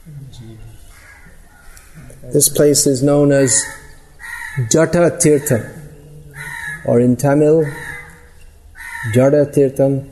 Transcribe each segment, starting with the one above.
This place is known as Jata Tirtham, or in Tamil, Jada Tirtham.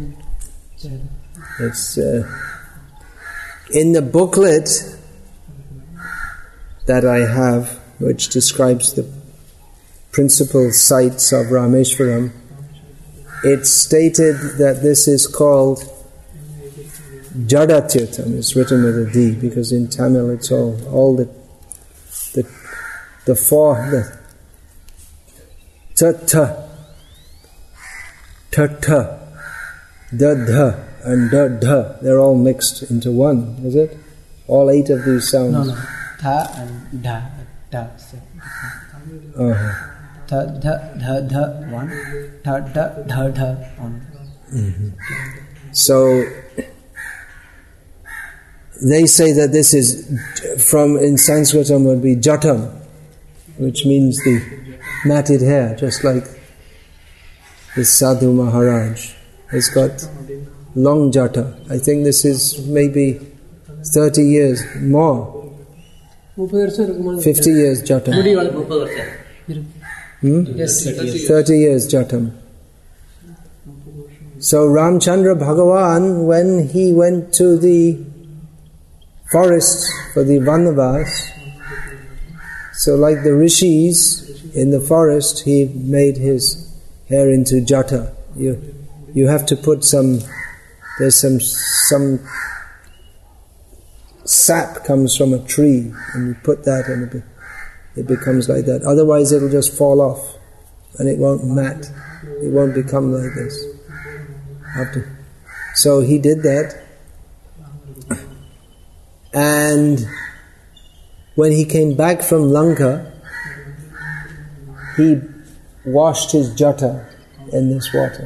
It's in the booklet that I have, which describes the principal sites of Rameshwaram. It's stated that this is called Jada Tirtham. It's written with a D, because in Tamil it's all the ta, da, and da, they're all mixed into one, is it? All 8 of these sounds. No. Tha and da. Tha, da, one. Tha, da, one. Mm-hmm. So they say that this is from, in Sanskritam would be jatam, which means the matted hair, just like this Sadhu Maharaj has got long jata. I think this is maybe 30 years more. 50 years jata. Yes, 30 years jatam. So Ramchandra Bhagavan, when he went to the forest for the Vanavas, so like the rishis in the forest, he made his hair into jata. You have to put there's some sap comes from a tree, and you put that and it becomes like that. Otherwise it'll just fall off and it won't mat. It won't become like this. So he did that, and when he came back from Lanka, he washed his jata in this water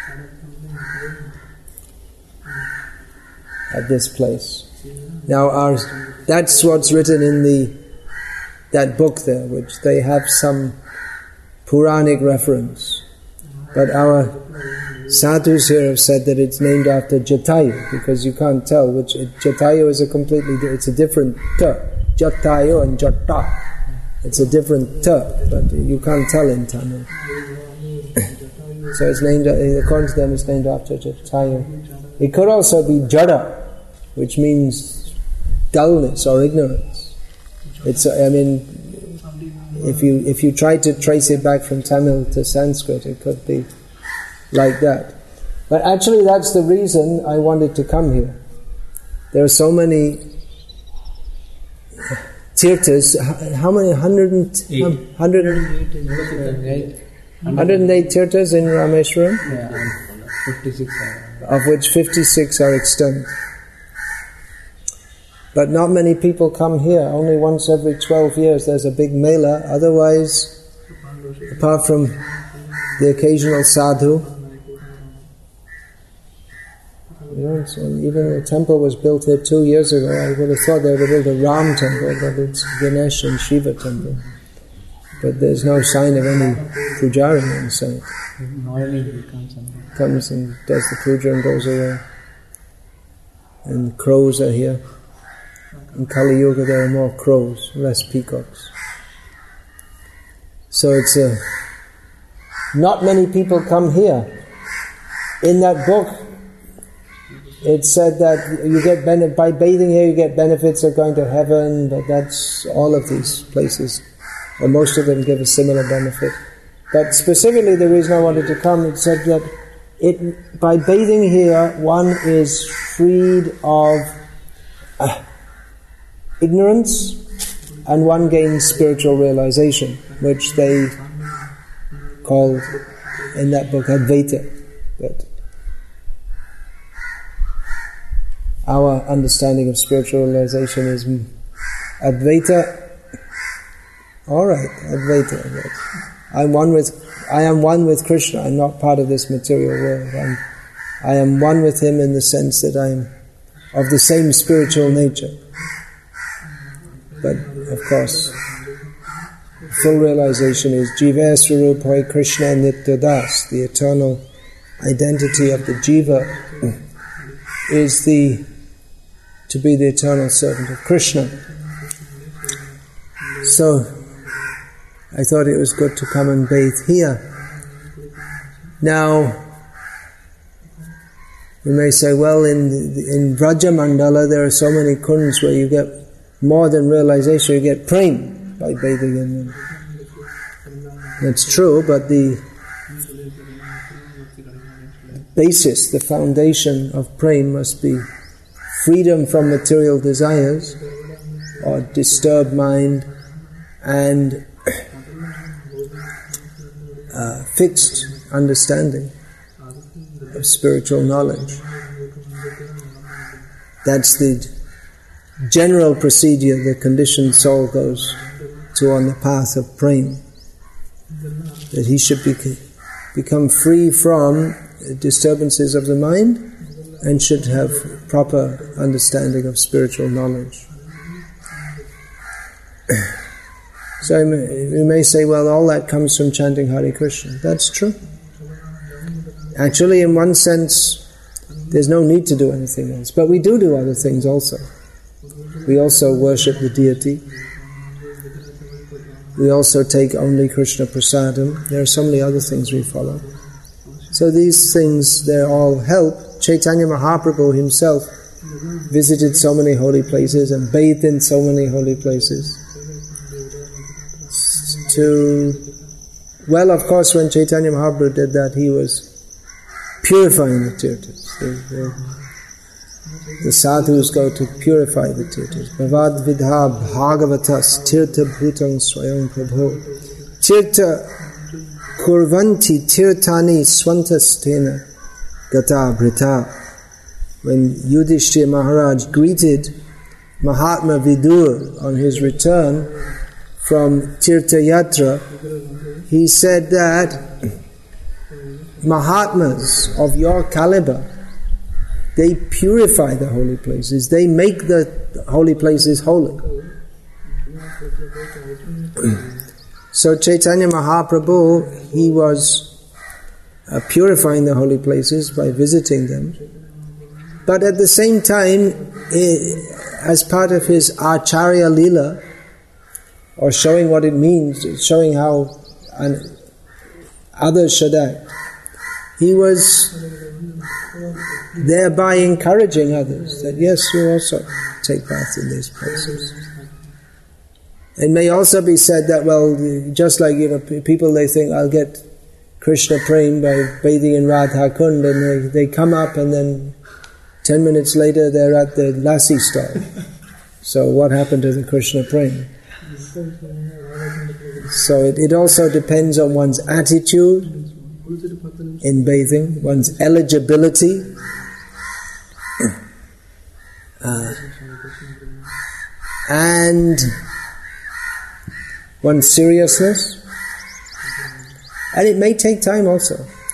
at this place. Now that's what's written in that book there, which they have some Puranic reference. But our sadhus here have said that it's named after Jatayu, because you can't tell which. Jatayu is it's a different ta. Jatayu and Jata. It's a different ta, but you can't tell in Tamil. So it's named, according to them, it's named after Jatayu. It could also be Jada, which means dullness or ignorance. If you try to trace it back from Tamil to Sanskrit, it could be like that. But actually that's the reason I wanted to come here. There are so many tirthas. How many? 108 tirthas in Rameshwaram? Yeah, 56 of which 56 are extant. But not many people come here. Only once every 12 years there's a big mela. Otherwise, apart from the occasional sadhu, so even the temple was built here 2 years ago. I would have thought they would have built a Ram temple, but it's Ganesh and Shiva temple. But there's no sign of any pujari on site. Comes and does the puja and goes away. And crows are here. In Kali Yuga there are more crows, less peacocks. So it's not many people come here. In that book, it said that you get by bathing here you get benefits of going to heaven, but that's all of these places, or most of them give a similar benefit. But specifically the reason I wanted to come, it said that by bathing here one is freed of ignorance, and one gains spiritual realization, which they called in that book Advaita. But our understanding of spiritual realization is Advaita. Alright, Advaita. I am one with Krishna. I'm not part of this material world. I am one with Him in the sense that I am of the same spiritual nature. But of course, full realization is Jiva Swarupai Krishna Nityadas. The eternal identity of the Jiva is the to be the eternal servant of Krishna. So I thought it was good to come and bathe here. Now, we may say, well, in Vraja Mandala there are so many kunds where you get more than realization, you get prem by bathing in them. That's true, but the basis, the foundation of prem must be freedom from material desires or disturbed mind and fixed understanding of spiritual knowledge. That's the general procedure the conditioned soul goes to on the path of prem. That he should become free from disturbances of the mind and should have proper understanding of spiritual knowledge. So we may say, well, all that comes from chanting Hare Krishna. That's true. Actually, in one sense, there's no need to do anything else. But we do other things also. We also worship the deity. We also take only Krishna Prasadam. There are so many other things we follow. So these things, they all help. Chaitanya Mahaprabhu himself visited so many holy places and bathed in so many holy places. Well, of course, when Chaitanya Mahaprabhu did that, he was purifying the tirthas. The sadhus go to purify the tirthas. Bhavad vidha bhagavatas tirtha bhutang swayam prabho. Tirtha kurvanti tirtani swantastena gata brita. When Yudhishthira Maharaj greeted Mahatma Vidur on his return from Tirtha Yatra, he said that Mahatmas of your caliber, they purify the holy places, they make the holy places holy. So Chaitanya Mahaprabhu, he was purifying the holy places by visiting them. But at the same time, as part of his Acharya Leela, or showing what it means, showing how others should act, he was thereby encouraging others that yes, you also take bath in these places. It may also be said that, well, just like people, they think, I'll get Krishna prem by bathing in Radha Kund, and they come up and then 10 minutes later they're at the lassi stall. So what happened to the Krishna prem? So it also depends on one's attitude in bathing, one's eligibility, and one's seriousness. And it may take time also.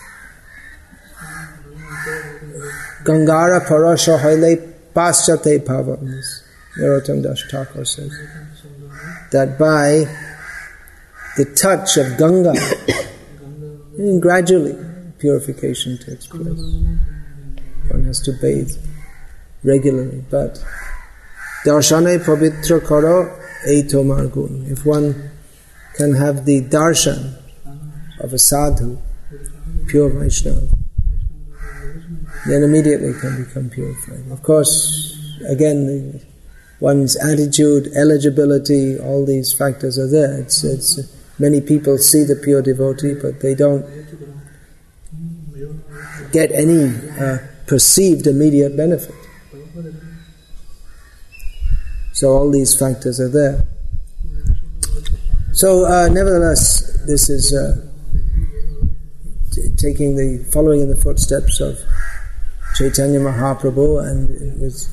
Gangara parasha haile paschate pavam, Narottam Das Thakur says, that by the touch of Ganga, and gradually purification takes place. One has to bathe regularly, but darshane pavitra karo eito margun. If one can have the darshan of a sadhu, pure Vaishnava, then immediately can become purified. Of course, again, one's attitude, eligibility, all these factors are there. It's many people see the pure devotee, but they don't get any perceived immediate benefit. So all these factors are there. So nevertheless, this is following in the footsteps of Chaitanya Mahaprabhu, and it was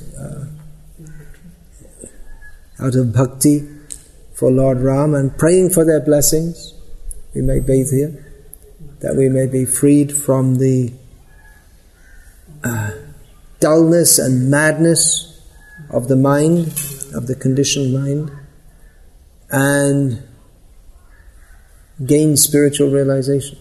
out of bhakti for Lord Ram and praying for their blessings. We may bathe here, that we may be freed from the dullness and madness of the mind, of the conditioned mind, and gain spiritual realization.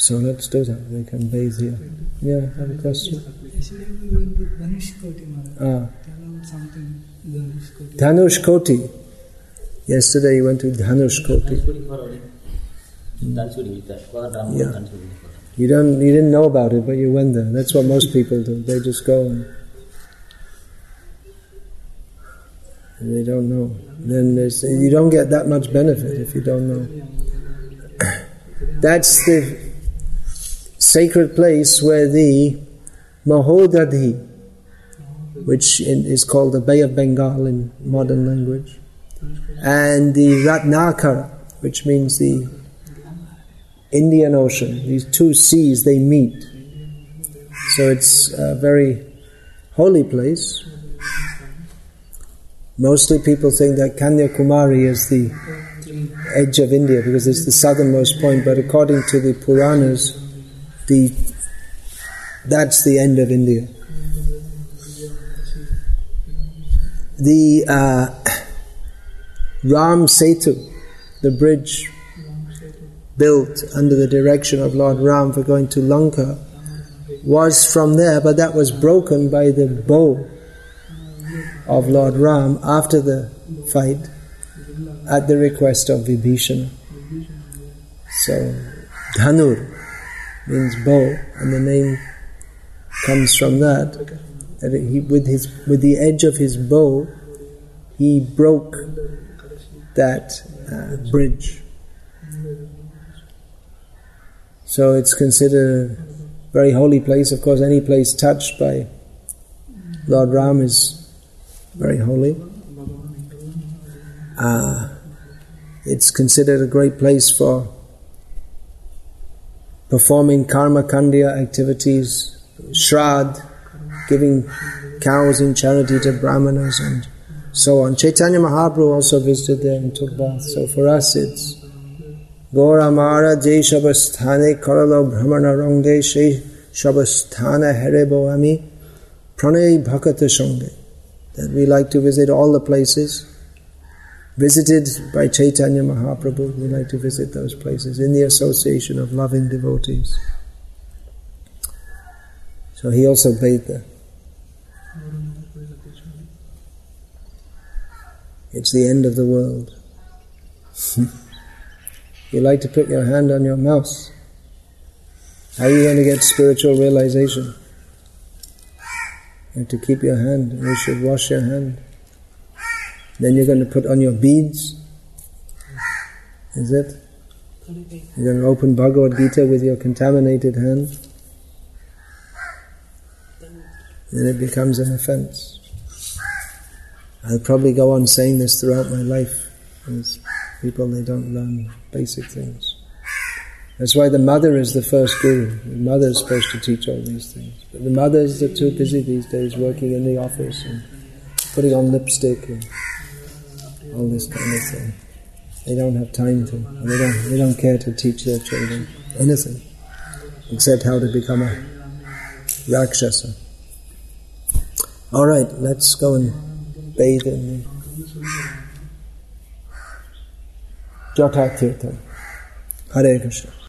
So let's do that. We can bathe here. Yeah, have a question? Yesterday we went to Dhanushkoti Maharaj. Tell us something, Dhanushkoti. Dhanushkoti. Yesterday you went to Dhanushkoti. Yeah. You didn't know about it, but you went there. That's what most people do. They just go and they don't know. Then you don't get that much benefit if you don't know. That's the sacred place where the Mahodadhi, which is called the Bay of Bengal in modern language, and the Ratnakara, which means the Indian Ocean, these two seas, they meet. So it's a very holy place. Mostly people think that Kanyakumari is the edge of India because it's the southernmost point, but according to the Puranas, that's the end of India. The Ram Setu, the bridge built under the direction of Lord Ram for going to Lanka, was from there, but that was broken by the bow of Lord Ram after the fight at the request of Vibhishana. So Dhanur means bow, and the name comes from that. That he, with the edge of his bow, he broke that bridge. So it's considered a very holy place. Of course, any place touched by Lord Ram is very holy. It's considered a great place for performing karma kandya activities, shrad, giving cows in charity to brahmanas and so on. Chaitanya Mahaprabhu also visited there and took bath. So for us it's Gora Mara Jai Shabasthane Karalo Brahmana Ronge Shai Shabasthana Herebo Ami Pranay Bhakata Shonge. That we like to visit all the places visited by Chaitanya Mahaprabhu. We like to visit those places in the association of loving devotees. So he also bathed there. It's the end of the world. You like to put your hand on your mouse. How are you going to get spiritual realization? You have to keep your hand, and you should wash your hand. Then you're going to put on your beads. Is it? You're going to open Bhagavad Gita with your contaminated hand. Then it becomes an offense. I'll probably go on saying this throughout my life. Because people, they don't learn basic things. That's why the mother is the first guru. The mother is supposed to teach all these things. But the mothers are too busy these days working in the office and putting on lipstick and all this kind of thing. They don't have time to, and they don't care to teach their children anything except how to become a Rakshasa. Alright, let's go and bathe in the Jata Tirtha. Hare Krishna.